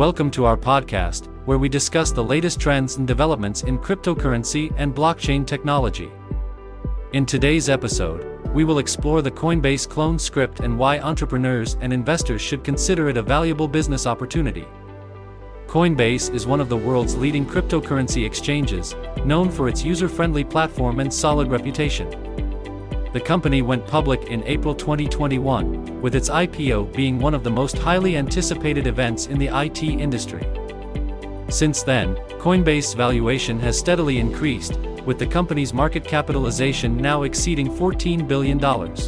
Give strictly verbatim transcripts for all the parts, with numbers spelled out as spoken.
Welcome to our podcast, where we discuss the latest trends and developments in cryptocurrency and blockchain technology. In today's episode, we will explore the Coinbase clone script and why entrepreneurs and investors should consider it a valuable business opportunity. Coinbase is one of the world's leading cryptocurrency exchanges, known for its user-friendly platform and solid reputation. The company went public in April twenty twenty-one, with its I P O being one of the most highly anticipated events in the I T industry. Since then, Coinbase's valuation has steadily increased, with the company's market capitalization now exceeding fourteen billion dollars.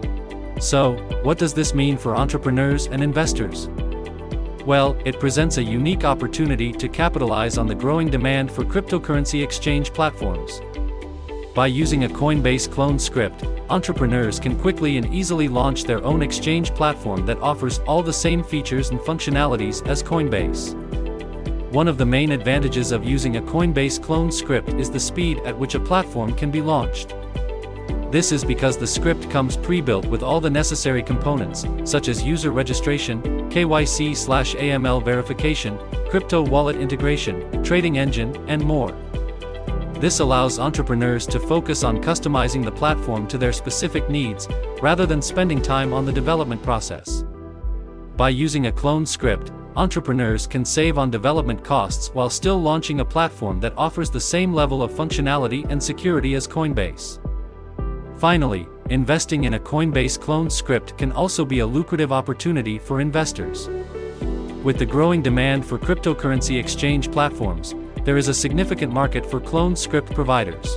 So, what does this mean for entrepreneurs and investors? Well, it presents a unique opportunity to capitalize on the growing demand for cryptocurrency exchange platforms. By using a Coinbase clone script, entrepreneurs can quickly and easily launch their own exchange platform that offers all the same features and functionalities as Coinbase. One of the main advantages of using a Coinbase clone script is the speed at which a platform can be launched. This is because the script comes pre-built with all the necessary components, such as user registration, K Y C slash A M L verification, crypto wallet integration, trading engine, and more. This allows entrepreneurs to focus on customizing the platform to their specific needs, rather than spending time on the development process. By using a clone script, entrepreneurs can save on development costs while still launching a platform that offers the same level of functionality and security as Coinbase. Finally, investing in a Coinbase clone script can also be a lucrative opportunity for investors. With the growing demand for cryptocurrency exchange platforms, there is a significant market for clone script providers.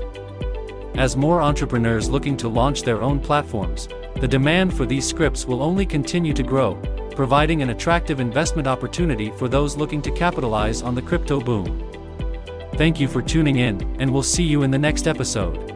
As more entrepreneurs looking to launch their own platforms, the demand for these scripts will only continue to grow, providing an attractive investment opportunity for those looking to capitalize on the crypto boom. Thank you for tuning in, and we'll see you in the next episode.